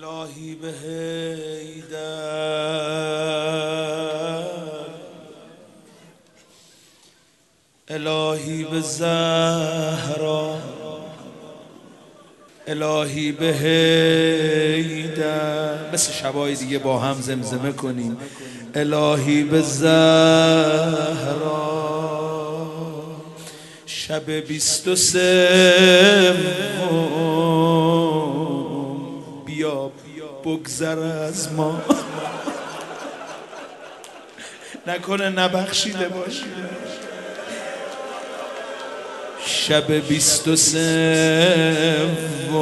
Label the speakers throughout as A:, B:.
A: الهی به حیدر، الهی به زهرا، الهی به حیدر. مثل شبای دیگه با هم زمزمه کنیم. الهی به زهرا، شب 23 بیا بگذر از ما. نکنه نبخشیده باشی. شب 23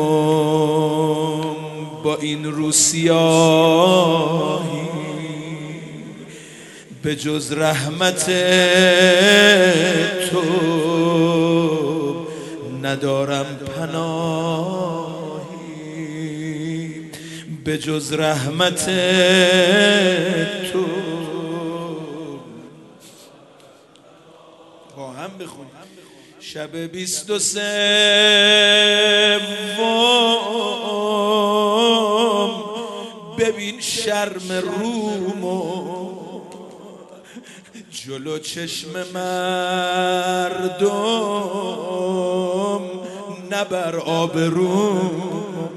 A: با این روسیاهی، به جز رحمت تو ندارم پناهی، به جز رحمت تو. با هم بخونیم. شب 23 ببین شرم رومو جلو چشم مردم، نبر آبروم.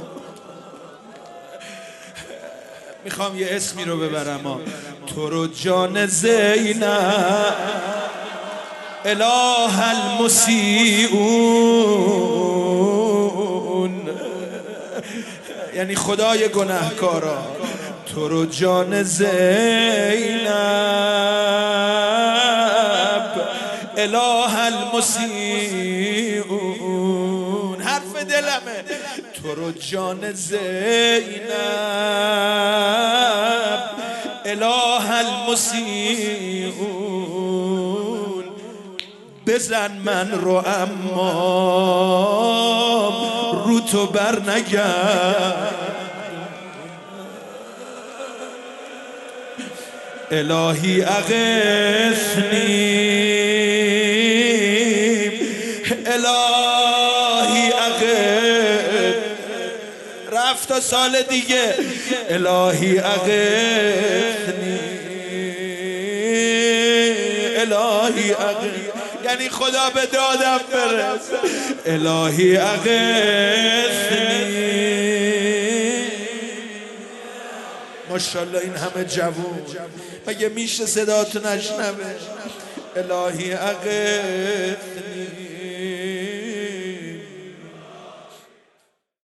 A: میخوام یه اسمی رو ببرم، تو رو جان زینب، اله المسیئون، یعنی خدای گناهکارا. تو رو جان زینب، اله المسیئون، حرف دلمه. تو رو جان زینب، اله المسیئون، بزن من رو اما رو تو بر نگرد. الهی اغثنی، الهی اغثنی. رفت تا سال دیگه. الهی اغثنی، الهی اغثنی، یعنی خدا به دادم برس. الهی اغثنی. ماشاءالله این همه جوون، مگه میشه صداتو نشنوه؟ الهی اغثنی.